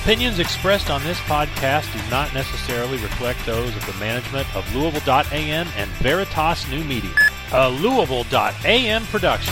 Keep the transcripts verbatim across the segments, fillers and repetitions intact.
Opinions expressed on this podcast do not necessarily reflect those of the management of Louisville dot A M and Veritas New Media, a Louisville dot A M production.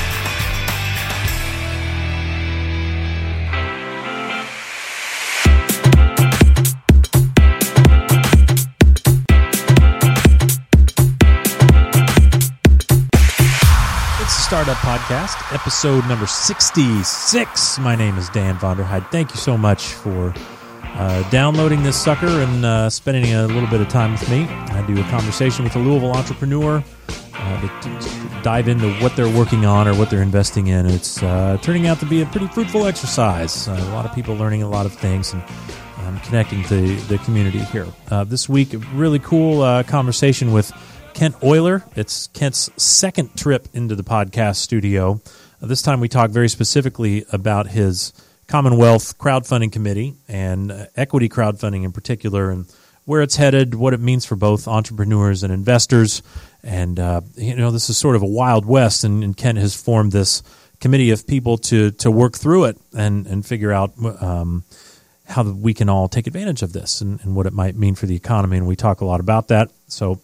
Startup Podcast, episode number sixty-six. My name is Dan Vonderheide. Thank you so much for uh, downloading this sucker and uh, spending a little bit of time with me. I do a conversation with a Louisville entrepreneur uh, to dive into what they're working on or what they're investing in. It's uh, turning out to be a pretty fruitful exercise. Uh, a lot of people learning a lot of things and um, connecting to the community here. Uh, this week, a really cool uh, conversation with Kent Euler. It's Kent's second trip into the podcast studio. Uh, this time we talk very specifically about his Commonwealth Crowdfunding Committee and uh, equity crowdfunding in particular, and where it's headed, what it means for both entrepreneurs and investors. And, uh, you know, this is sort of a Wild West, and, and Kent has formed this committee of people to to work through it and, and figure out um, how we can all take advantage of this and, and what it might mean for the economy. And we talk a lot about that. So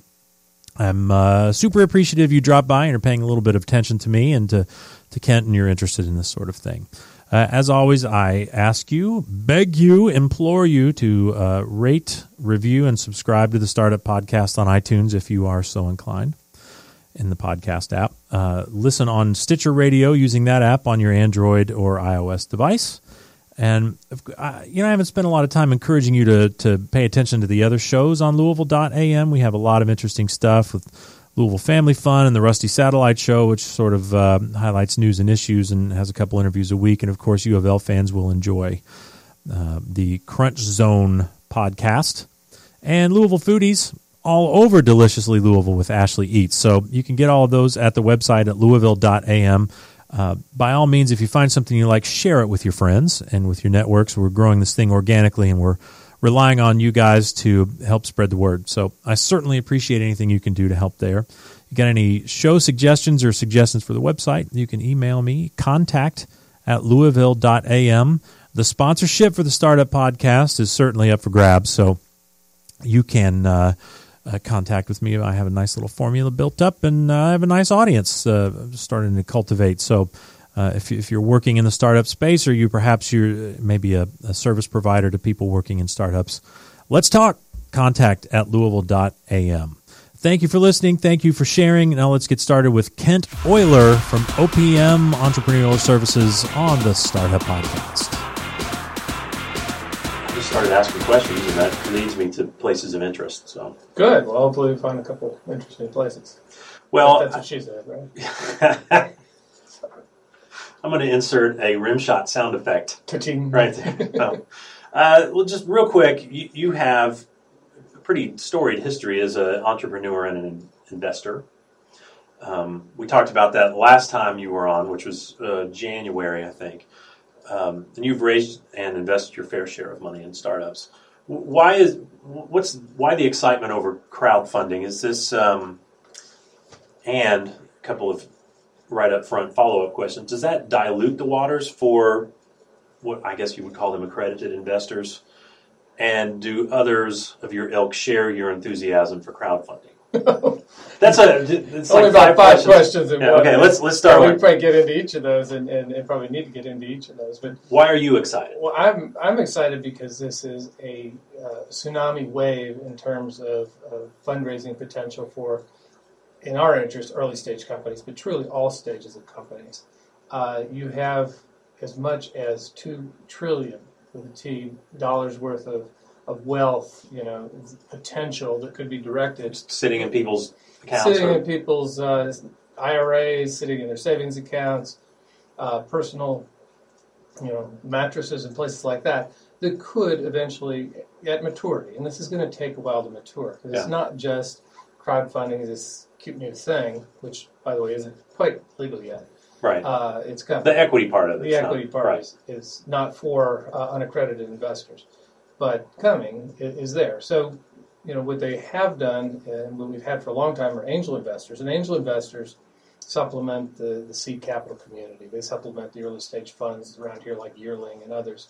I'm uh, super appreciative you dropped by and are paying a little bit of attention to me and to, to Kent, and you're interested in this sort of thing. Uh, as always, I ask you, beg you, implore you to uh, rate, review, and subscribe to the Startup Podcast on iTunes if you are so inclined in the podcast app. Uh, listen on Stitcher Radio using that app on your Android or iOS device. And, uh, you know, I haven't spent a lot of time encouraging you to, to pay attention to the other shows on Louisville dot A M. We have a lot of interesting stuff with Louisville Family Fun and the Rusty Satellite Show, which sort of uh, highlights news and issues and has a couple interviews a week. And, of course, U of L fans will enjoy uh, the Crunch Zone podcast. And Louisville Foodies, all over Deliciously Louisville with Ashley Eats. So you can get all of those at the website at Louisville dot A M. Uh, by all means, if you find something you like, share it with your friends and with your networks. We're growing this thing organically, and we're relying on you guys to help spread the word. So I certainly appreciate anything you can do to help there. You got any show suggestions or suggestions for the website, you can email me, contact at Louisville dot A M. The sponsorship for the Startup Podcast is certainly up for grabs, so you can uh, uh, contact with me. I have a nice little formula built up, and uh, I have a nice audience uh, starting to cultivate. So uh, if, if you're working in the startup space, or you perhaps you're maybe a, a service provider to people working in startups, let's talk. Contact at Louisville dot A M. Thank you for listening. Thank you for sharing. Now let's get started with Kent Euler from O P M Entrepreneurial Services on the Startup Podcast. I just started asking questions, and that leads me to places of interest. So good. Well, hopefully we find a couple interesting places. Well, that's what she said, right? I'm going to insert a rimshot sound effect Ta-ting. right there. No. Uh, well, just real quick, you, you have a pretty storied history as an entrepreneur and an investor. Um, we talked about that last time you were on, which was uh, January, I think. Um, and you've raised and invested your fair share of money in startups. Why is what's why the excitement over crowdfunding? Is this um, and a couple of right up front follow up questions? Does that dilute the waters for what I guess you would call them accredited investors? And do others of your ilk share your enthusiasm for crowdfunding? That's a it's only like about five, five questions. questions in Yeah, one. okay, let's let's start yeah, with. We probably get into each of those, and, and, and probably need to get into each of those. But why are you excited? well, I'm I'm excited because this is a uh, tsunami wave in terms of, of fundraising potential for, in our interest, early stage companies, but truly all stages of companies. Uh, you have as much as two trillion with a T dollars worth of. of wealth, you know, potential that could be directed. Sitting in people's accounts. Sitting or, in people's uh, I R As, sitting in their savings accounts, uh, personal, you know, mattresses and places like that, that could eventually, at maturity, and this is going to take a while to mature, because yeah. it's not just crowdfunding, this cute new thing, which, by the way, isn't quite legal yet. Right. Uh, it's coming. The equity part of it. The equity not, part right. is, is not for uh, unaccredited investors, but coming is there. So, you know, what they have done and what we've had for a long time are angel investors. And angel investors supplement the, the seed capital community. They supplement the early stage funds around here like Yearling and others.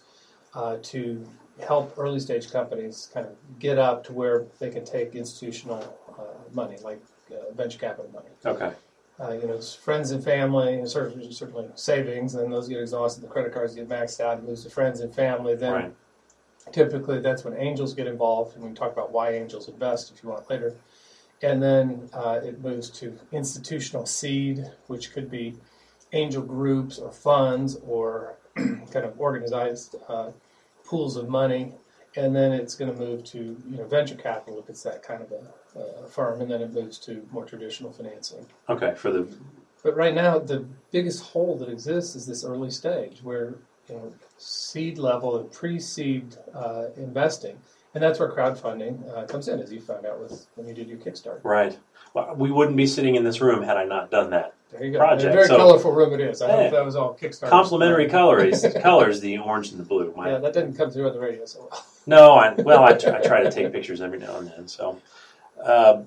uh, to help early stage companies kind of get up to where they can take institutional uh, money, like uh, venture capital money. Okay. Uh, you know, it's friends and family, and certainly, certainly savings, and those get exhausted, the credit cards get maxed out, it moves to friends and family. Then Right. typically that's when angels get involved, and we can talk about why angels invest if you want later. And then uh, it moves to institutional seed, which could be angel groups or funds or kind of organized uh, pools of money. And then it's going to move to you know venture capital if it's that kind of a, a firm, and then it moves to more traditional financing. Okay. For the But right now, the biggest hole that exists is this early stage where you know seed level and pre-seed uh, investing, and that's where crowdfunding uh, comes in, as you found out with when you did your Kickstarter. right. Well, we wouldn't be sitting in this room had I not done that. There you go. Project, And a very so- colorful room it is. I Yeah. hope that was all Kickstarter. Complementary colors, colors, the orange and the blue. My, Yeah, that didn't come through on the radio so well. No, I, well, I try, I try to take pictures every now and then. So, uh,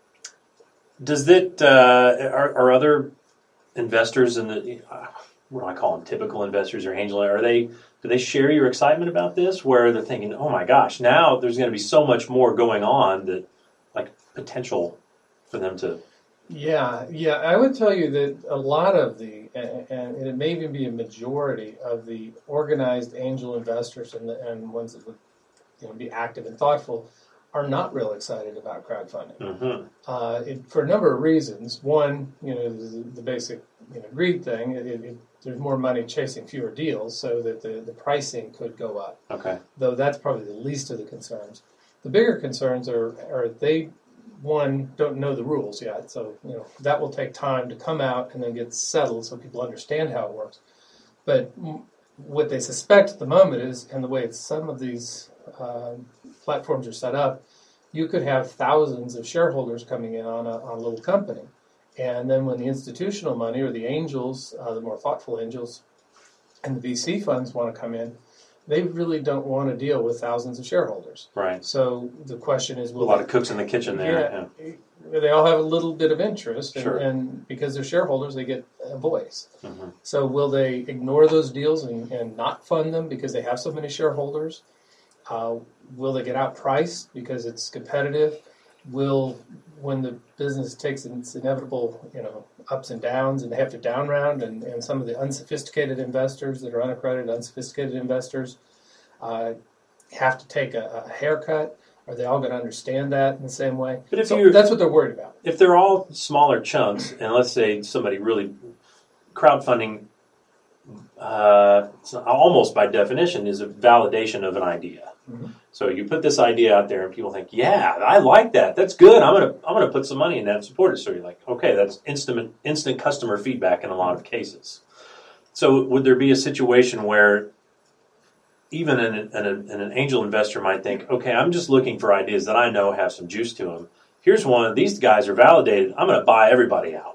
does that uh, are, are other investors in the uh, what do I call them? Typical investors or angel? Are they do they share your excitement about this? Where they're thinking, oh my gosh, now there's going to be so much more going on that like potential for them to. Yeah, yeah. I would tell you that a lot of the, and, and it may even be a majority of the organized angel investors and the, and ones that would you know, be active and thoughtful, are not real excited about crowdfunding. Mm-hmm. Uh, it, for a number of reasons. One, you know, the, the basic you know, greed thing. It, it, there's more money chasing fewer deals, so that the, the pricing could go up. Okay. Though that's probably the least of the concerns. The bigger concerns are are they. One, don't know the rules yet, so you know that will take time to come out and then get settled so people understand how it works. But m- what they suspect at the moment is, and the way it's, some of these um, platforms are set up, you could have thousands of shareholders coming in on a, on a little company. And then when the institutional money or the angels, uh, the more thoughtful angels, and the V C funds want to come in, they really don't want to deal with thousands of shareholders. Right. So the question is, A will lot they, of cooks in the kitchen there. yeah, they all have a little bit of interest, and, Sure. and because they're shareholders, they get a voice. Yeah. Mm-hmm. So will they ignore those deals and, and not fund them because they have so many shareholders? Uh, will they get outpriced because it's competitive? Will, when the business takes its inevitable, you know, ups and downs, and they have to down round, and, and some of the unsophisticated investors that are unaccredited, unsophisticated investors uh, have to take a, a haircut? Are they all going to understand that in the same way? But if so you're- that's what they're worried about. If they're all smaller chunks, and let's say somebody really crowdfunding, uh, it's almost by definition is a validation of an idea. Mm-hmm. So you put this idea out there, and people think, "Yeah, I like that. That's good. I'm gonna I'm gonna put some money in that and support it." So you're like, "Okay, that's instant instant customer feedback in a lot of cases." So would there be a situation where even an, an, an angel investor might think, "Okay, I'm just looking for ideas that I know have some juice to them. Here's one. These guys are validated. I'm going to buy everybody out."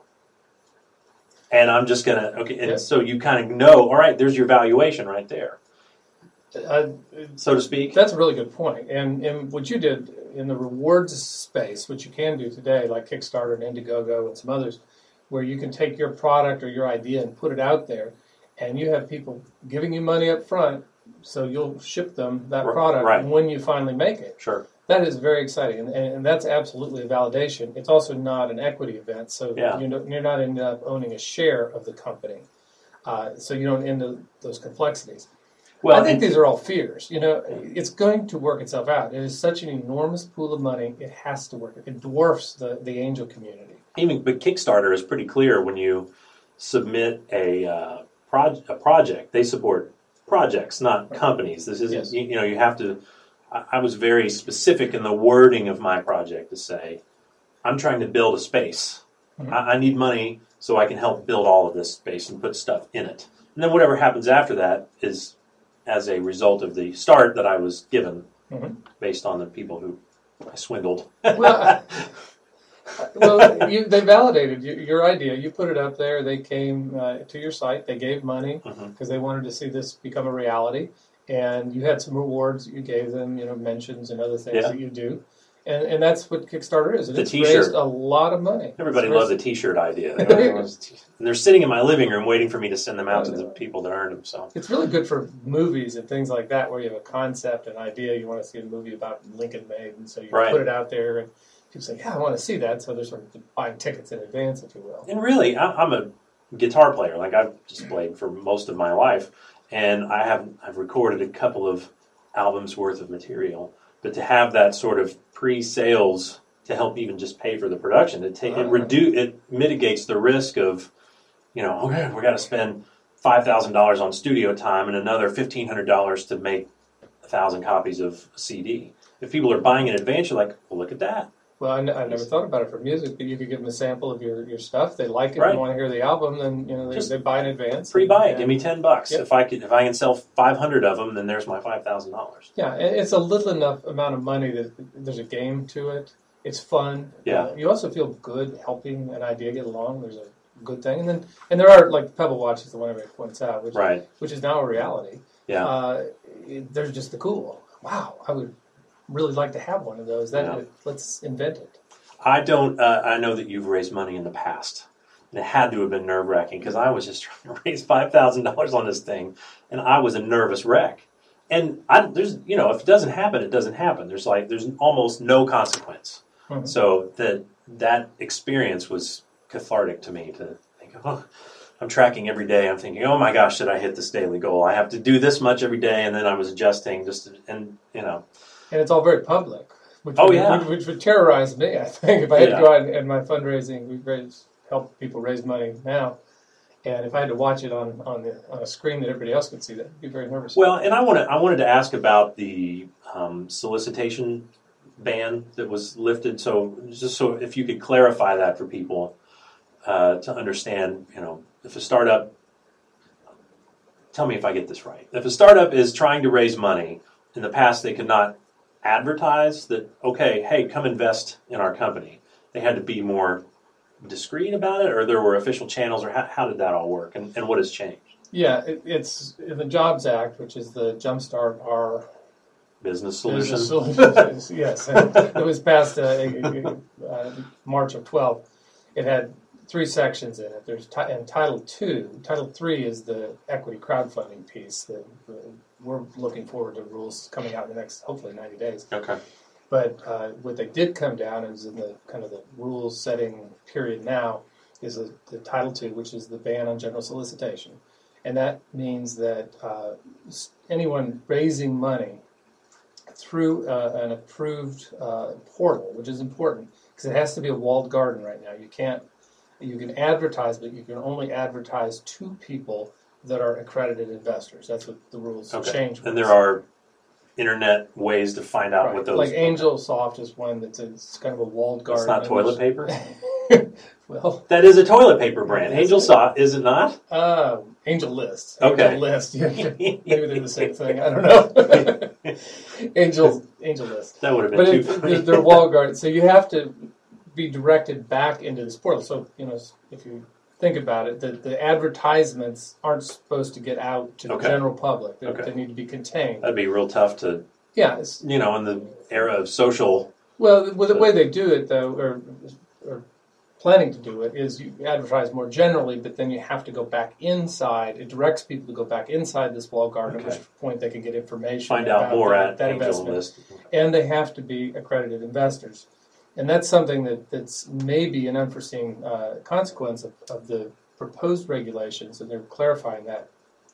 And I'm just going to, okay, and Yeah. so you kind of know, all right, there's your valuation right there, Uh, so to speak. That's a really good point. And, and what you did in the rewards space, which you can do today, like Kickstarter and Indiegogo and some others, where you can take your product or your idea and put it out there, and you have people giving you money up front, so you'll ship them that Right, product right. when you finally make it. Sure. That is very exciting, and, and that's absolutely a validation. It's also not an equity event, so Yeah. you know, you're not ending up owning a share of the company, uh, so you don't end up those complexities. Well, I think and- these are all fears. You know, it's going to work itself out. It is such an enormous pool of money; it has to work. It dwarfs the, the angel community. even but Kickstarter is pretty clear when you submit a uh, proj- a project. They support projects, not companies. This isn't Yes. you, you know you have to. I, I was very specific in the wording of my project to say, I'm trying to build a space. Mhm. I, I need money so I can help build all of this space and put stuff in it. And then whatever happens after that is as a result of the start that I was given Mhm. based on the people who I swindled. Well, well, you, they validated you, your idea. You put it up there. They came uh, to your site. They gave money Mhm. because they wanted to see this become a reality. And you had some rewards that you gave them, you know, mentions and other things Yeah. that you do. And and that's what Kickstarter is. And The it's t-shirt. raised a lot of money. Everybody It's loves a raised- T-shirt idea. And they're sitting in my living room waiting for me to send them out to the people that earned them. So It's really good for movies and things like that, where you have a concept, an idea, you want to see a movie about Lincoln made, and so you Right. put it out there, and people say, "Yeah, I want to see that." So they're sort of buying tickets in advance, if you will. And really, I, I'm a guitar player. Like I've just played for most of my life, and I have I've recorded a couple of albums worth of material. But to have that sort of pre-sales to help even just pay for the production, it ta- it Ah. redu- it mitigates the risk of, you know, okay, we got to spend five thousand dollars on studio time and another fifteen hundred dollars to make a thousand copies of a C D. If people are buying in advance, you're like, well, look at that. Well, I, n- I never thought about it for music, but you could give them a sample of your, your stuff. They like it. Right. They want to hear the album. Then you know they, Just they buy in advance. Pre-buy it. And- Give me ten bucks. Yep. If I could, if I can sell five hundred of them, then there's my five thousand dollars. Yeah, and it's a little enough amount of money that there's a game to it. It's fun. Yeah. Uh, you also feel good helping an idea get along. There's a good thing, and then and there are like Pebble Watch is the one everybody points out, which Right. which is now a reality. Yeah. Uh, it, there's just the cool. Wow, I would really like to have one of those. That Yeah. let's invent it. I don't. Uh, I know that you've raised money in the past, and it had to have been nerve wracking because I was just trying to raise five thousand dollars on this thing, and I was a nervous wreck. And I, there's, you know, if it doesn't happen, it doesn't happen. There's like there's almost no consequence. Mhm. So that that experience was cathartic to me to think, oh, I'm tracking every day. I'm thinking, oh my gosh, did I hit this daily goal? I have to do this much every day, and then I was adjusting just to, and you know, And it's all very public. Which Oh, would, yeah. which, which would terrorize me. I think if I had Yeah. to go out and, and my fundraising, we raise help people raise money now, and if I had to watch it on on the on a screen that everybody else could see, that'd be very nervous. well, and I want to I wanted to ask about the um, solicitation ban that was lifted. So just so if you could clarify that for people uh, to understand, you know, if a startup, tell me if I get this right. If a startup is trying to raise money, in the past they could not advertise that, okay, hey, come invest in our company. They had to be more discreet about it, or there were official channels, or how, how did that all work, and, and what has changed? Yeah, it, it's in the Jobs Act, which is the Jumpstart Our Business solution? Business Solutions. Yes, and it was passed uh, uh, March of twelve. It had three sections in it. There's ti- and Title Two. Title Three is the equity crowdfunding piece. That uh, we're looking forward to rules coming out in the next, hopefully, ninety days. Okay. But uh, what they did come down is in the kind of the rules setting period now is the, the Title Two, which is the ban on general solicitation, and that means that uh, s- anyone raising money through uh, an approved uh, portal, which is important because it has to be a walled garden right now. You can't. You can advertise, but you can only advertise to people that are accredited investors. That's what the rules Okay. change. And there are internet ways to find out Right. what those. Like Angel Soft is one that's a, it's kind of a walled garden. It's not and toilet there's- paper. Well, That is a toilet paper brand. Angel Soft, is it not? uh, Angel List. Okay. Angel List. Yeah, maybe they're the same thing. I don't know. Angel Angel List. That would have been But too it, funny. they're, they're walled gardens, so you have to be directed back into this portal. So you know, if you think about it, the, the advertisements aren't supposed to get out to the Okay. general public. They, Okay. they need to be contained. That'd be real tough to, Yeah, it's, you know, in the era of social. well, well, the So- way they do it, though, or, or planning to do it, is you advertise more generally, but then you have to go back inside. It directs people to go back inside this wall garden, at Okay. which point they can get information. Find out about more that, at that Angel investment. List. And they have to be accredited investors. And that's something that, that's maybe an unforeseen uh, consequence of, of the proposed regulations, and they're clarifying that,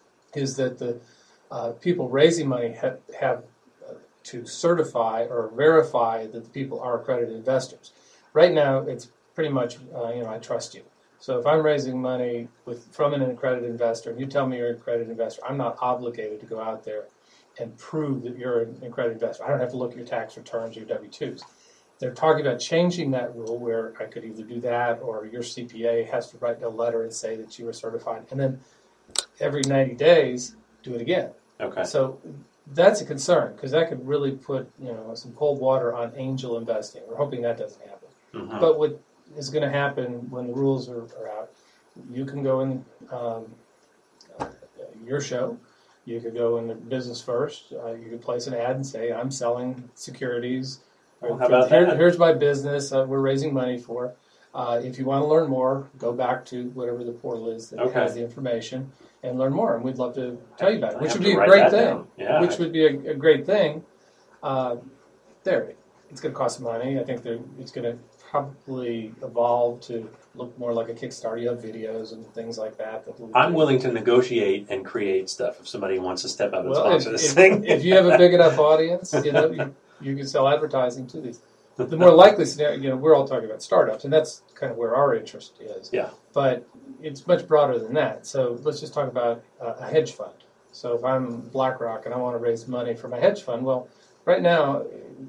is that the uh, people raising money have, have uh, to certify or verify that the people are accredited investors. Right now, it's pretty much, uh, you know, I trust you. So if I'm raising money with from an accredited investor, and you tell me you're an accredited investor, I'm not obligated to go out there and prove that you're an accredited investor. I don't have to look at your tax returns or your W two's. They're talking about changing that rule where I could either do that or your C P A has to write a letter and say that you were certified. And then every ninety days, do it again. Okay. So that's a concern because that could really put you know some cold water on angel investing. We're hoping that doesn't happen. Mhm. But what is going to happen when the rules are, are out, you can go in um, uh, your show. You could go in the Business First. Uh, you could place an ad and say, I'm selling securities Well, how about Here, that? here's my business. Uh, we're raising money for. Uh, if you want to learn more, go back to whatever the portal is that Okay. has the information and learn more. And we'd love to tell you about it, I which have would to be a write great that thing. down. Yeah. Which would be a, a great thing. Uh, there, it's going to cost some money. I think that it's going to probably evolve to look more like a Kickstarter. You have videos and things like that. that will- I'm willing to negotiate and create stuff if somebody wants to step up and Well, sponsor if, this if, thing. if you have a big enough audience, you know, you, you can sell advertising to these. The more likely scenario, you know, we're all talking about startups, and that's kind of where our interest is. Yeah. But it's much broader than that. So let's just talk about uh, a hedge fund. So if I'm BlackRock and I want to raise money for my hedge fund, well, right now,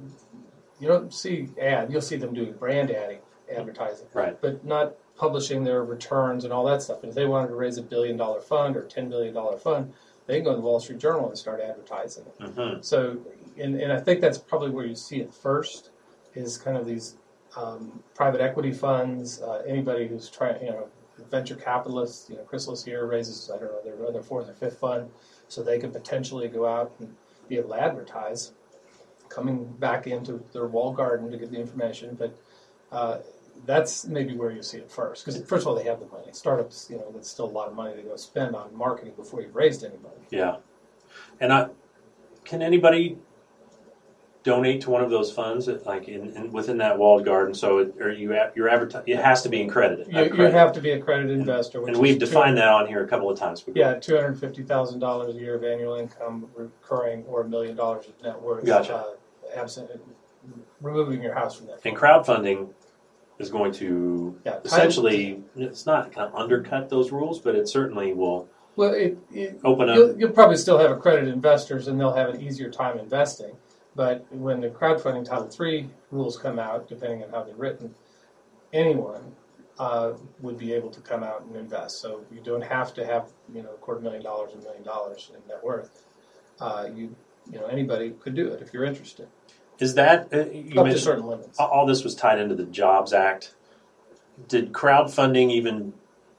you don't see ad. You'll see them doing brand adding, advertising, Right. but not publishing their returns and all that stuff. And if they wanted to raise a billion dollar fund or ten billion dollar fund, they can go to the Wall Street Journal and start advertising it. Mm-hmm. So, and, and I think that's probably where you see it first, is kind of these um, private equity funds, uh, anybody who's trying, you know, venture capitalists, you know, Chrysalis here raises, I don't know, their, their fourth or fifth fund, so they can potentially go out and be able to advertise, coming back into their walled garden to get the information. But uh, that's maybe where you see it first. Because first of all, they have the money. Startups, you know, that's still a lot of money to go spend on marketing before you've raised any money. Yeah. And I, can anybody donate to one of those funds, like in, in within that walled garden? So, it, or you you're advertising? It has to be accredited. You, you have to be a accredited investor. Which and we've is defined that on here a couple of times before. Yeah, two hundred fifty thousand dollars a year of annual income recurring, or a million dollars of net worth. Gotcha. Uh, absent removing your house from that. And crowdfunding is going to Yeah, time- essentially, it's not going to undercut those rules, but it certainly will Well, it, it, open up. you'll, you'll probably still have accredited investors, and they'll have an easier time investing. But when the crowdfunding Title three rules come out, depending on how they're written, anyone uh, would be able to come out and invest. So you don't have to have, you know, a quarter million dollars, a million dollars in net worth. Uh, you, you know, anybody could do it if you're interested, Is that, uh, you up to mentioned certain limits. all this was tied into the Jobs Act. Did crowdfunding even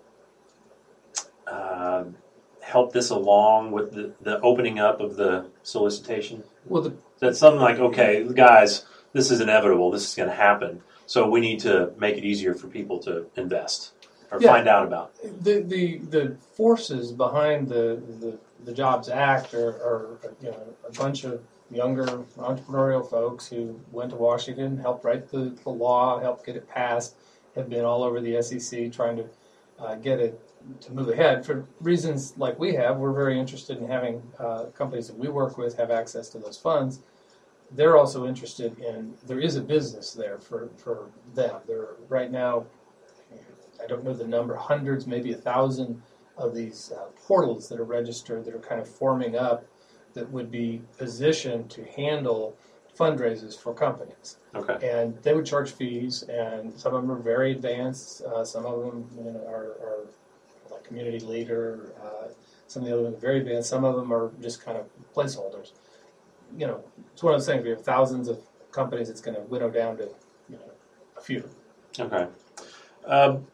uh, help this along with the, the opening up of the solicitation? Well, the That's something like, okay, guys, this is inevitable. This is going to happen. So we need to make it easier for people to invest or Yeah. find out about. The, the the forces behind the the, the Jobs Act are, are you know a bunch of younger entrepreneurial folks who went to Washington, helped write the, the law, helped get it passed, have been all over the S E C trying to uh, get it to move ahead. For reasons like we have, we're very interested in having uh, companies that we work with have access to those funds. They're also interested in, there is a business there for, for them. They're right now, I don't know the number, hundreds, maybe a thousand of these uh, portals that are registered that are kind of forming up that would be positioned to handle fundraisers for companies. Okay. And they would charge fees, and some of them are very advanced. Uh, some of them you know, are, are like community leader. Uh, some of the other ones are very advanced. Some of them are just kind of placeholders. You know, it's one of those things. We have thousands of companies. It's going to winnow down to you know a few. Okay. Um,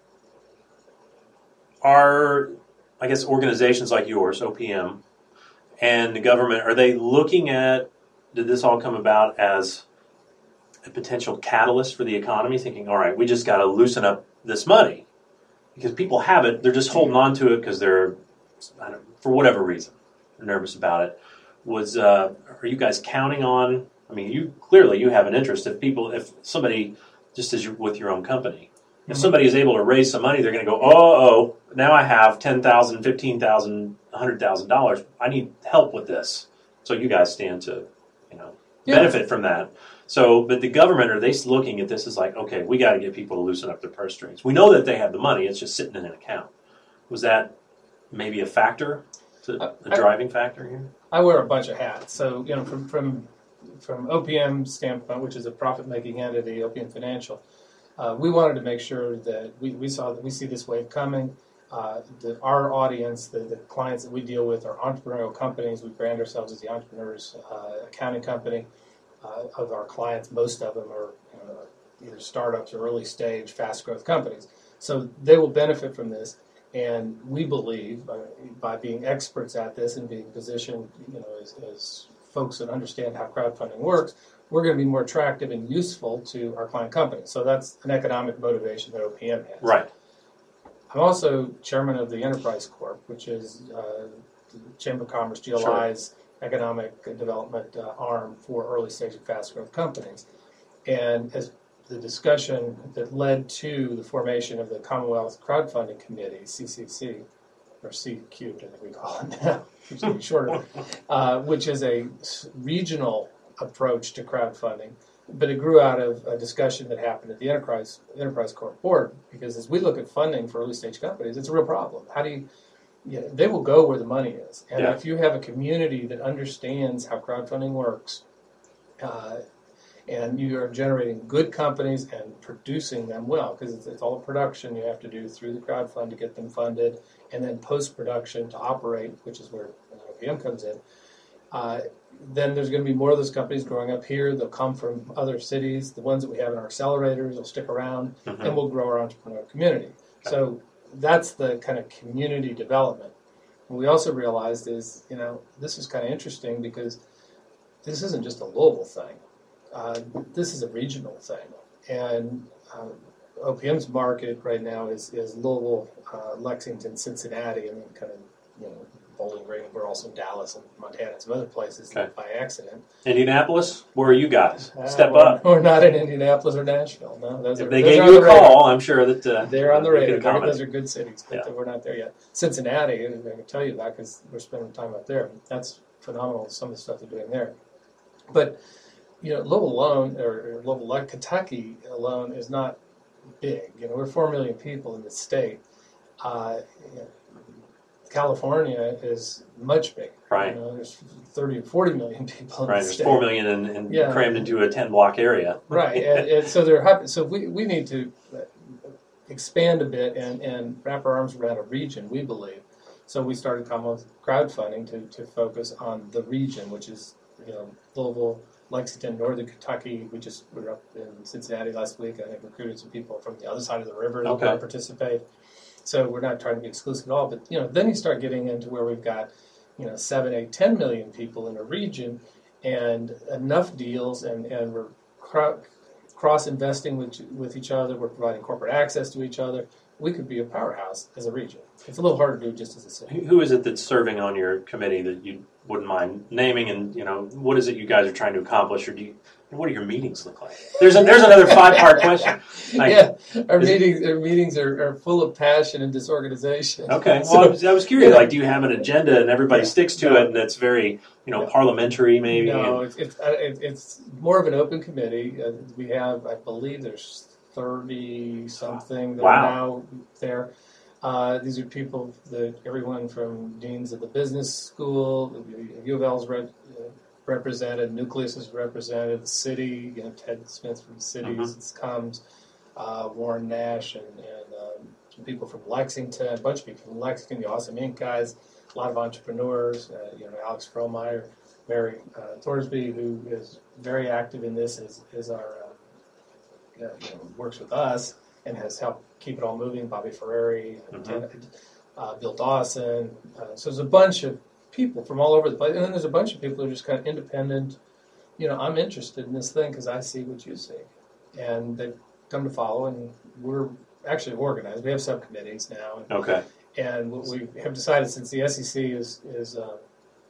are, I guess, organizations like yours, O P M, and the government, are they looking at, did this all come about as a potential catalyst for the economy, thinking, all right, we just got to loosen up this money? Because people have it, they're just holding on to it because they're, I don't, for whatever reason, they're nervous about it. Was, uh, are you guys counting on, I mean, you clearly you have an interest. If people, if somebody, just as you're with your own company, if somebody is able to raise some money, they're going to go, oh, oh, now I have ten thousand dollars, fifteen thousand dollars, one hundred thousand dollars. I need help with this. So you guys stand to, you know, Yeah. benefit from that. So, but the government, are they looking at this as like, okay, we got to get people to loosen up their purse strings. We know that they have the money. It's just sitting in an account. Was that maybe a factor, to, a I- driving factor here? I wear a bunch of hats. So, you know, from from from O P M standpoint, which is a profit-making entity, O P M Financial, uh, we wanted to make sure that we, we saw that we see this wave coming. Uh, that our audience, the, the clients that we deal with, are entrepreneurial companies. We brand ourselves as the entrepreneurs uh, accounting company. Uh, of our clients, most of them are you know, either startups or early stage, fast growth companies. So they will benefit from this. And we believe, uh, by being experts at this and being positioned, you know, as, as folks that understand how crowdfunding works, we're going to be more attractive and useful to our client companies. So that's an economic motivation that O P M has. Right. I'm also chairman of the Enterprise Corp, which is uh, the Chamber of Commerce, G L I's sure. economic development uh, arm for early stage and fast growth companies. And as the discussion that led to the formation of the Commonwealth Crowdfunding Committee, C C C, or C Q, I think we call it now, which is shorter, uh, which is a regional approach to crowdfunding. But it grew out of a discussion that happened at the Enterprise Enterprise Corp board, because as we look at funding for early stage companies, it's a real problem. How do you, you know, they will go where the money is. And yeah. if you have a community that understands how crowdfunding works, uh, and you are generating good companies and producing them well, because it's, it's all a production you have to do through the crowdfund to get them funded, and then post-production to operate, which is where O P M comes in. Uh, then there's going to be more of those companies growing up here. They'll come from other cities. The ones that we have in our accelerators will stick around, mm-hmm. and we'll grow our entrepreneur community. So that's the kind of community development. What we also realized is, you know, this is kind of interesting because this isn't just a Louisville thing. Uh, this is a regional thing. And uh, O P M's market right now is, is Louisville, uh, Lexington, Cincinnati, and then kind of, you know, Bowling Green. We're also in Dallas and Montana and some other places okay. by accident. Indianapolis, where are you guys? Uh, Step we're, up. We're not in Indianapolis or Nashville. No, those if are, they those gave are you a call, radar. I'm sure that uh, they're on the radar. They're, those are good cities, but yeah. we're not there yet. Cincinnati, I can tell you that because we're spending time up there. That's phenomenal, some of the stuff they're doing there. But, you know, Louisville alone, or, or Louisville, like Kentucky alone, is not big. You know, we're four million people in the state. Uh, you know, California is much bigger. Right. You know, there's thirty or forty million people in right. the There's state. four million and, and yeah. crammed into a ten block area. Right. and, and so they're happy. So we, we need to expand a bit and, and wrap our arms around a region, we believe. So we started Commonwealth crowdfunding to, to focus on the region, which is, you know, Louisville, Lexington, Northern Kentucky. We just were up in Cincinnati last week. I think recruited some people from the other side of the river that okay. want to participate. So we're not trying to be exclusive at all. But, you know, then you start getting into where we've got, you know, seven, eight, ten million people in a region, and enough deals, and, and we're cro- cross-investing with with each other. We're providing corporate access to each other. We could be a powerhouse as a region. It's a little harder to do just as a city. Who is it that's serving on your committee that you wouldn't mind naming? And, you know, what is it you guys are trying to accomplish, or do you, what do your meetings look like? There's a, there's another five-part question. Like, yeah, our is meetings our meetings are, are full of passion and disorganization. Okay, So, well, I was, I was curious. yeah. Like, do you have an agenda and everybody Yeah. sticks to No. it, and it's very, you know, No. parliamentary maybe? No, and- it's it's, uh, it, it's more of an open committee. Uh, we have, I believe, there's thirty something that Wow. are now there. Uh, these are people that everyone from deans of the business school, U of L's re- uh, represented, Nucleus is represented, the city, you know, Ted Smith from Cities Mhm. comes, uh, Warren Nash, and, and um, some people from Lexington, a bunch of people from Lexington, the Awesome Inc guys, a lot of entrepreneurs, uh, you know, Alex Frohmeyer, Mary uh, Thorsby, who is very active in this, is, is our, uh, you know, works with us and has helped keep it all moving. Bobby Ferrari, Mhm. uh, Bill Dawson. Uh, so there's a bunch of people from all over the place. And then there's a bunch of people who are just kind of independent. You know, I'm interested in this thing because I see what you see. And they've come to follow, and we're actually organized. We have subcommittees now. And, Okay. and what we have decided, since the S E C is, is uh,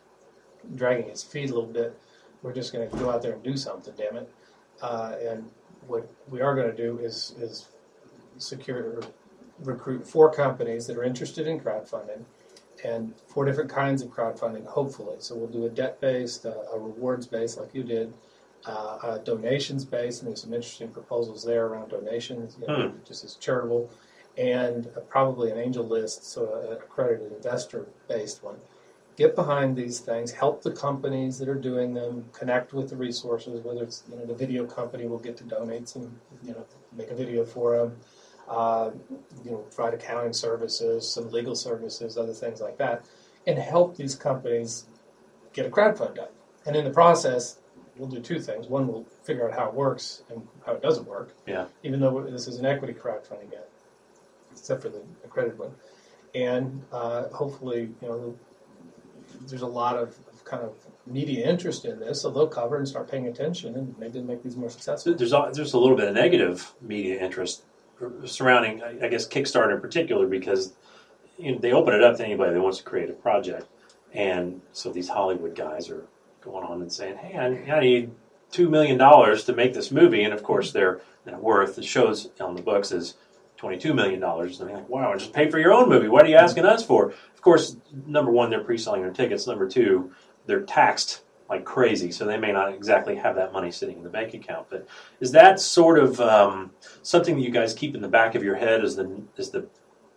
dragging its feet a little bit, we're just going to go out there and do something, damn it. Uh, and what we are going to do is, is secure or recruit four companies that are interested in crowdfunding, and four different kinds of crowdfunding, hopefully. So we'll do a debt-based, uh, a rewards-based like you did, uh, a donations-based, and there's some interesting proposals there around donations, you know, Hmm. just as charitable, and uh, probably an angel list, so an accredited investor-based one. Get behind these things, help the companies that are doing them, connect with the resources, whether it's, you know, the video company will get to donate some, you know, make a video for them, uh, you know, provide accounting services, some legal services, other things like that, and help these companies get a crowdfund done. And in the process, we'll do two things. One, we'll figure out how it works and how it doesn't work, Yeah. even though this is an equity crowdfunding yet, except for the accredited one. And uh, hopefully, you know, there's a lot of, of kind of media interest in this, so they'll cover and start paying attention, and maybe make these more successful. There's a, there's a little bit of negative media interest surrounding, I guess, Kickstarter in particular, because you know, they open it up to anybody that wants to create a project. And so these Hollywood guys are going on and saying, hey, I, I need two million dollars to make this movie. And, of course, their net worth, the shows on the books, is twenty-two million dollars. And they're like, wow, just pay for your own movie. What are you asking us for? Of course, number one, they're pre-selling their tickets. Number two, they're taxed like crazy, so they may not exactly have that money sitting in the bank account. But is that sort of um, something that you guys keep in the back of your head as the, as the,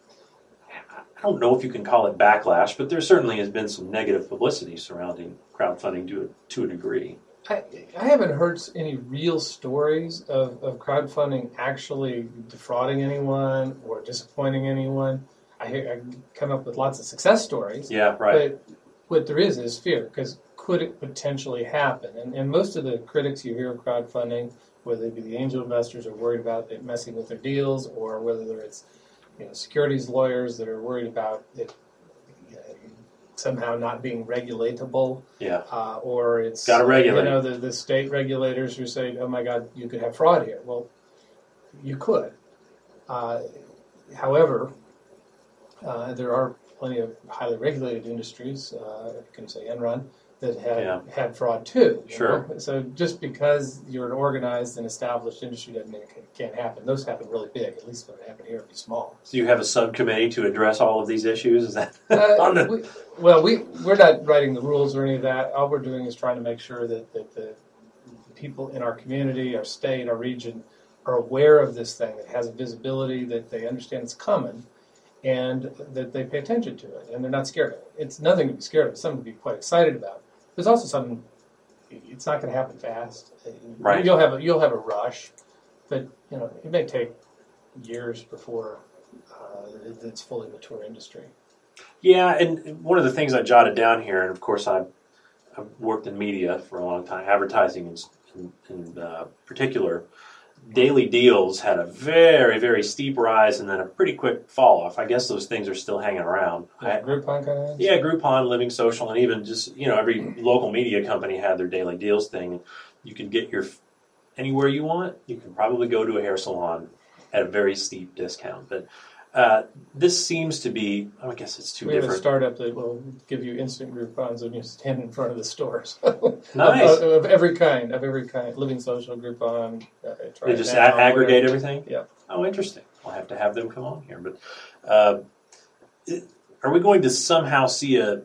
I don't know if you can call it backlash, but there certainly has been some negative publicity surrounding crowdfunding to a, to a degree. I, I haven't heard any real stories of, of crowdfunding actually defrauding anyone or disappointing anyone. I, I come up with lots of success stories. Yeah, right. But what there is is fear, because could it potentially happen? And, and most of the critics you hear of crowdfunding, whether they be the angel investors are worried about it messing with their deals, or whether it's you know securities lawyers that are worried about it you know, somehow not being regulatable. Yeah. Uh, or it's got to regulate. You know the, the state regulators who say, "Oh my God, you could have fraud here." Well, you could. Uh, however, uh, there are plenty of highly regulated industries. Uh, you can say Enron that had yeah. had fraud too. Sure. Know? So just because you're an organized and established industry doesn't mean it can't happen. Those happen really big. At least when it happened here, it'd be small. So you have a subcommittee to address all of these issues? Is that uh, on the... we, well, we we're not writing the rules or any of that. All we're doing is trying to make sure that, that the people in our community, our state, our region are aware of this thing, that has a visibility, that they understand it's coming, and that they pay attention to it, and they're not scared of it. It's nothing to be scared of. It's something to be quite excited about. There's also something. It's not going to happen fast. Right. You'll have a, you'll have a rush, but you know it may take years before uh, it's fully mature industry. Yeah, and one of the things I jotted down here, and of course I've, I've worked in media for a long time, advertising in, in, in uh, particular. Daily Deals had a very, very steep rise and then a pretty quick fall off. I guess those things are still hanging around. Yeah, I, Groupon kind of. Yeah, Groupon, Living Social, and even just you know every local media company had their Daily Deals thing. You could get your anywhere you want. You can probably go to a hair salon at a very steep discount. But uh, this seems to be. I guess it's too we different. have a startup that will give you instant Groupons when you stand in front of the stores. Nice. of, of every kind, of every kind. Living Social, Groupon. Uh, They just now, a- aggregate whatever. everything? Yeah. Oh, interesting. I'll have to have them come on here. But uh, it, are we going to somehow see a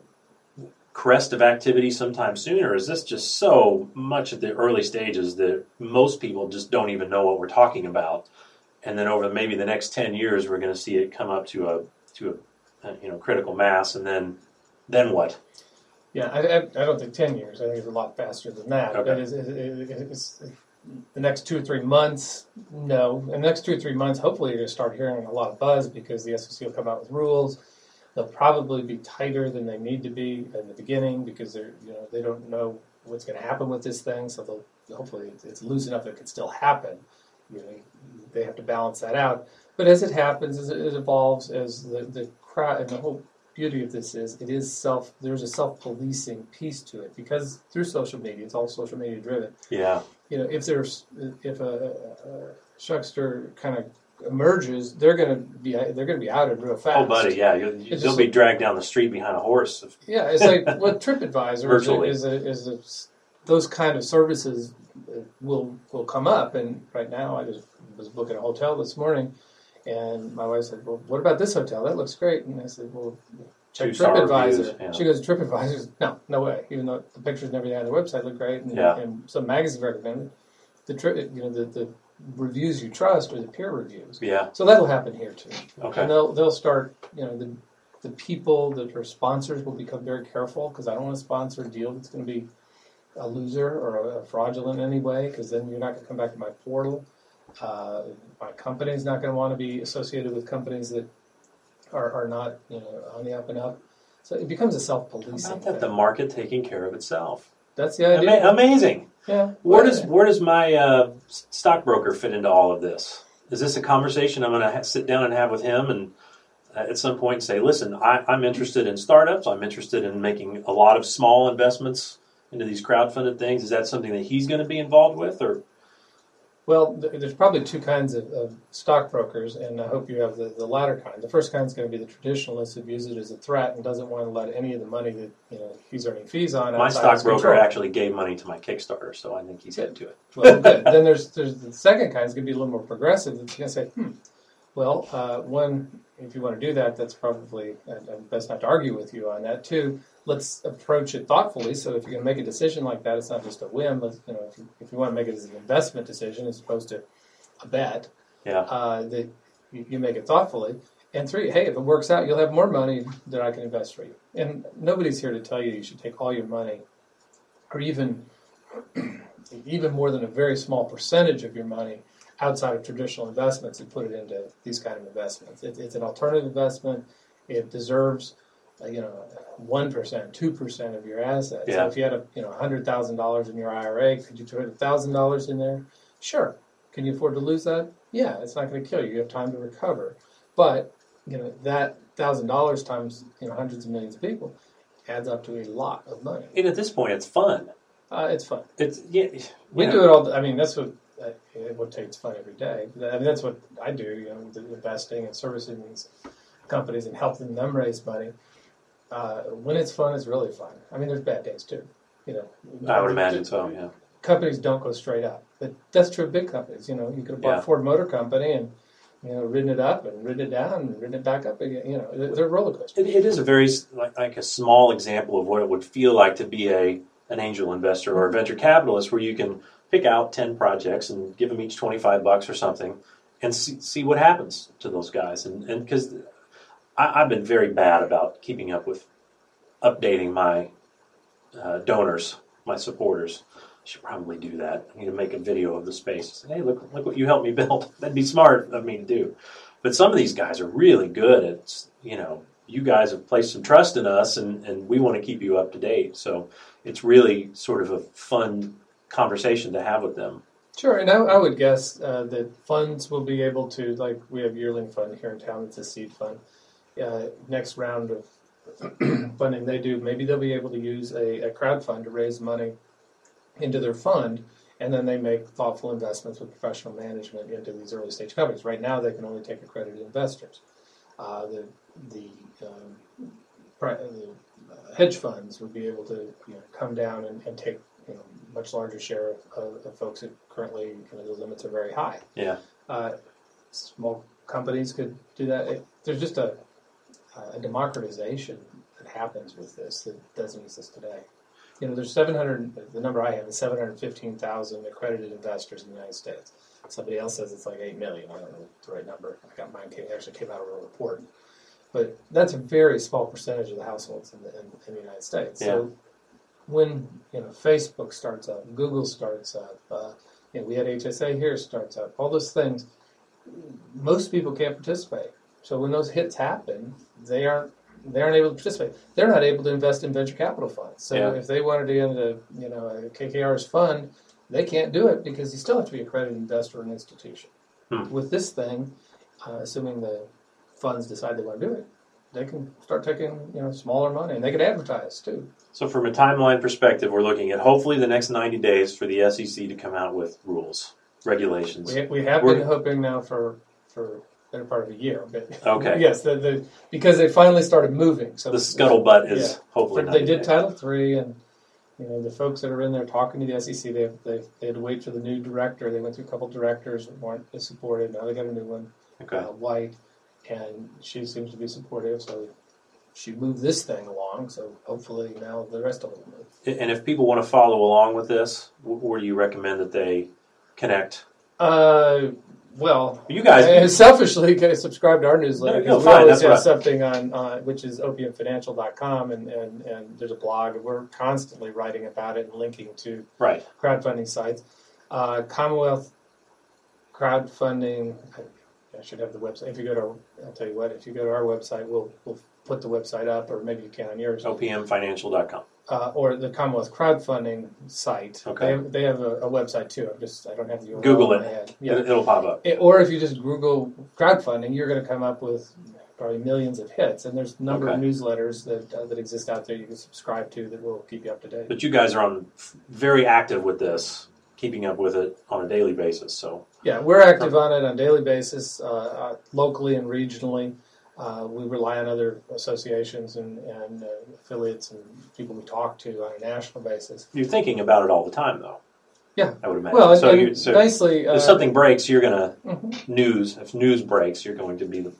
crest of activity sometime soon, or is this just so much at the early stages that most people just don't even know what we're talking about? And then over maybe the next ten years, we're going to see it come up to a to a, a you know critical mass, and then then what? Yeah, I, I, I don't think ten years. I think it's a lot faster than that. Okay. But it's, it's, it's, the next two or three months, no. In the next two or three months, hopefully you're going to start hearing a lot of buzz because the S E C will come out with rules. They'll probably be tighter than they need to be in the beginning because they're you know they don't know what's going to happen with this thing. So they'll hopefully it's, it's loose enough that it can still happen. You know, they have to balance that out. But as it happens, as it, it evolves, as the the crowd and the whole beauty of this is it is self. There's a self-policing piece to it because through social media, it's all social media driven. Yeah. You know, if there's if a, a Shuckster kind of emerges, they're going to be they're going to be outed real fast. Oh, buddy, yeah, you'll, you'll just be like- dragged down the street behind a horse. If, Yeah, it's like what TripAdvisor Virtually. is a, is a, those kind of services will will come up. And right now, I just was booking a hotel this morning, and my wife said, "Well, what about this hotel? That looks great." And I said, "Well, check Two-star TripAdvisor." reviews, yeah. She goes, "TripAdvisor? No, no way." Even though the pictures and everything on their website look great, and, Yeah. and some magazines recommend it, the trip, you know, the, the reviews you trust are the peer reviews. yeah. So that'll happen here too. Okay. And they'll they'll start, you know, the the people that are sponsors will become very careful because I don't want to sponsor a deal that's going to be a loser or a, a fraudulent in any way because then you're not going to come back to my portal. Uh, my company's not going to want to be associated with companies that are, are not, you know, on the up and up. So it becomes a self-policing Not that thing. the market taking care of itself. That's the idea. Ama- amazing. Yeah. Where Well, does where does my uh, s- stockbroker fit into all of this? Is this a conversation I'm going to ha- sit down and have with him and uh, at some point say, listen, I, I'm interested in startups. I'm interested in making a lot of small investments into these crowdfunded things? Is that something that he's going to be involved with, or? Well, th- there's probably two kinds of, of stockbrokers, and I hope you have the, the latter kind. The first kind is going to be the traditionalist who views it as a threat and doesn't want to let any of the money that you know he's earning fees on. My outside his stockbroker control. actually gave money to my Kickstarter, so I think he's into it. Well, good. Then there's there's the second kind is going to be a little more progressive. That's going to say, hmm, well, uh, one, if you want to do that, that's probably uh, best not to argue with you on that. Two, let's approach it thoughtfully. So if you're going to make a decision like that, it's not just a whim. Let's, you know, if you, if you want to make it as an investment decision as opposed to a bet, Yeah. uh, that you, you make it thoughtfully. And three, hey, if it works out, you'll have more money that I can invest for you. And nobody's here to tell you you should take all your money, or even even more than a very small percentage of your money outside of traditional investments and put it into these kind of investments. It, it's an alternative investment. It deserves, uh, you know, one percent, two percent of your assets. Yeah. So if you had a, you know, one hundred thousand dollars in your I R A, could you put one thousand dollars in there? Sure. Can you afford to lose that? Yeah, it's not going to kill you. You have time to recover. But, you know, that one thousand dollars times, you know, hundreds of millions of people adds up to a lot of money. And at this point, it's fun. Uh, it's fun. It's yeah. We you do know, it all. the- I mean, that's what uh, what takes fun every day. I mean, that's what I do. You know, the investing and servicing these companies and helping them raise money. Uh, when it's fun, it's really fun. I mean, there's bad days too. You know, I would imagine so. Yeah. Companies don't go straight up, but that's true of big companies. You know, you could have bought Yeah. a Ford Motor Company and you know ridden it up and ridden it down and ridden it back up again. You know, they're they're roller coasters. It, it is a very s- like, like a small example of what it would feel like to be a an angel investor or a venture capitalist, where you can pick out ten projects and give them each twenty-five bucks or something, and see, see what happens to those guys. And and because I've been very bad about keeping up with updating my uh, donors, my supporters. I should probably do that. I need to make a video of the space. Say, hey, look, look what you helped me build. That'd be smart of me to do. But some of these guys are really good at, you know, you guys have placed some trust in us, and, and we want to keep you up to date. So it's really sort of a fun conversation to have with them. Sure, and I, I would guess uh, that funds will be able to, like we have Yearling Fund here in town, it's a seed fund. Uh, next round of funding they do, maybe they'll be able to use a, a crowd fund to raise money into their fund, and then they make thoughtful investments with professional management into these early stage companies. Right now, they can only take accredited investors. Uh, the the, um, pri- the uh, hedge funds would be able to you know, come down and, and take you know, much larger share of, of, of folks that currently you know, the limits are very high. Yeah. Uh, small companies could do that. It, there's just a, a democratization that happens with this that doesn't exist today. You know, there's seven hundred, the number I have is seven hundred fifteen thousand accredited investors in the United States. Somebody else says it's like eight million. I don't know the right number. I got mine came, actually came out of a report. But that's a very small percentage of the households in the, in, in the United States. Yeah. So when, you know, Facebook starts up, Google starts up, uh, you know, we had H S A here starts up, all those things, most people can't participate. So when those hits happen, they aren't they aren't able to participate. They're not able to invest in venture capital funds. So Yeah. if they wanted to get into, you know, a K K R's fund, they can't do it because you still have to be an accredited investor or an institution. Hmm. With this thing, uh, assuming the funds decide they want to do it, they can start taking, you know, smaller money, and they can advertise too. So from a timeline perspective, we're looking at hopefully the next ninety days for the S E C to come out with rules, regulations. We, we have We're- been hoping now for for better part of a year, but Okay. yes, the, the because they finally started moving. So The scuttlebutt is Yeah. hopefully But ninety they did days. Title Three, and you know the folks that are in there talking to the S E C, they they, they had to wait for the new director. They went through a couple directors that weren't as supportive. Now they got a new one, Okay. uh, White, and she seems to be supportive. So she moved this thing along. So hopefully now the rest of them will move. And if people want to follow along with this, wh- where do you recommend that they connect? Uh, well, You guys- uh, selfishly can subscribe to our newsletter No, because no, we fine, always that's have what something on, uh, which is opium financial dot com, and, and, and there's a blog, and we're constantly writing about it and linking to Right. crowdfunding sites. Uh, Commonwealth crowdfunding, I, I should have the website. If you go to, our, I'll tell you what, if you go to our website, we'll we'll put the website up, or maybe you can on yours. O P M financial dot com. Uh, or the Commonwealth crowdfunding site. Okay. They have, they have a, a website too. I'm just I don't have the U R L Google in it. my head. Yeah. It- It'll pop up. It- or if you just Google crowdfunding, you're going to come up with probably millions of hits, and there's a number of Okay. newsletters that uh, that exist out there you can subscribe to that will keep you up to date. But you guys are on very active with this, keeping up with it on a daily basis. So Yeah, we're active on it on a daily basis, uh, uh, locally and regionally. Uh, we rely on other associations and, and uh, affiliates and people we talk to on a national basis. you're thinking about it all the time, though. Yeah. I would imagine. Well, and, so and you, so nicely, uh, if something breaks, you're gonna mhm. news. If news breaks, you're going to be the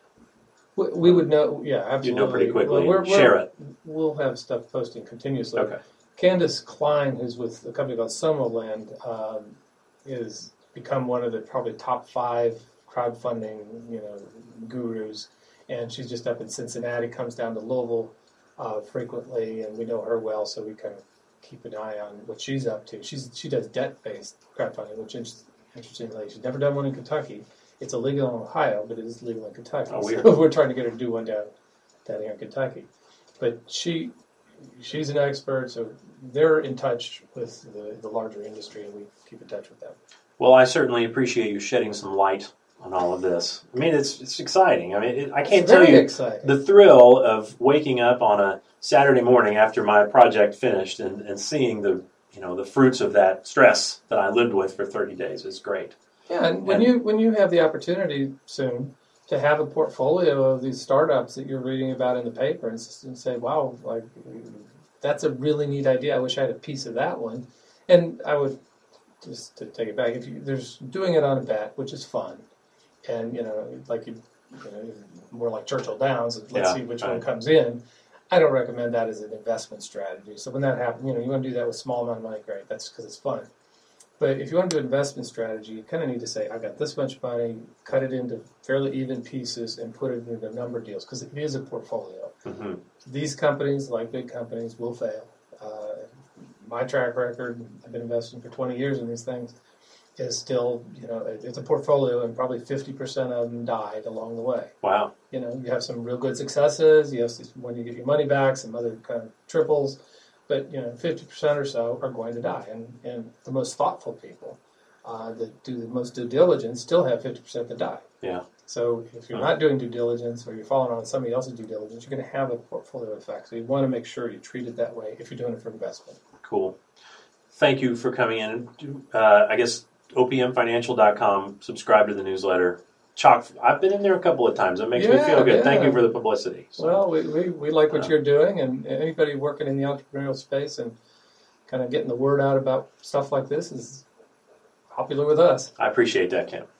we, we would know. Yeah, absolutely. you know pretty quickly Well, we're- and we're- share it. We'll have stuff posting continuously. Okay. Candace Klein, who's with a company called Somoland, um, is become one of the probably top five crowdfunding, you know, gurus. And she's just up in Cincinnati, comes down to Louisville uh, frequently, and we know her well, so we kind of keep an eye on what she's up to. She's she does debt-based crowdfunding, which is interestingly, she's never done one in Kentucky. It's illegal in Ohio, but it is legal in Kentucky. Oh, weird. So we're trying to get her to do one down down here in Kentucky. But she she's an expert, so they're in touch with the, the larger industry, and we keep in touch with them. Well, I certainly appreciate you shedding some light on all of this. I mean, it's it's exciting. I mean, it, I can't It's tell very you exciting. the thrill of waking up on a Saturday morning after my project finished and, and seeing the you know the fruits of that stress that I lived with for thirty days is great. Yeah, and when And- you when you have the opportunity soon to have a portfolio of these startups that you're reading about in the paper and, s- and say, wow, like that's a really neat idea. I wish I had a piece of that one. And I would just to take it back, if you there's doing it on a bet, which is fun, and you know, like you, you know, more like Churchill Downs. Let's Yeah, see which right. one comes in. I don't recommend that as an investment strategy. So when that happens, you know, you want to do that with a small amount of money, great. That's because it's fun. But if you want to do an investment strategy, you kind of need to say, I've got this much money, cut it into fairly even pieces, and put it into a number of deals, because it is a portfolio. hmm These companies, like big companies, will fail. Uh, my track record, I've been investing for twenty years in these things, is still, you know, it- it's a portfolio, and probably fifty percent of them died along the way. Wow. You know, you have some real good successes, you have some, when you get your money back, some other kind of triples, but, you know, fifty percent or so are going to die. And, and the most thoughtful people uh, that do the most due diligence still have fifty percent that die. Yeah. So if you're not doing due diligence or you're following on somebody else's due diligence, you're going to have a portfolio effect. So you want to make sure you treat it that way if you're doing it for investment. Cool. Thank you for coming in. Uh, I guess O P M financial dot com. Subscribe to the newsletter. Chock. I've been in there a couple of times. It makes me Yeah, feel good. Thank yeah. you for the publicity. So, Well, we, we, we like what Uh, you're doing, and anybody working in the entrepreneurial space and kind of getting the word out about stuff like this is popular with us. I appreciate that, Kim.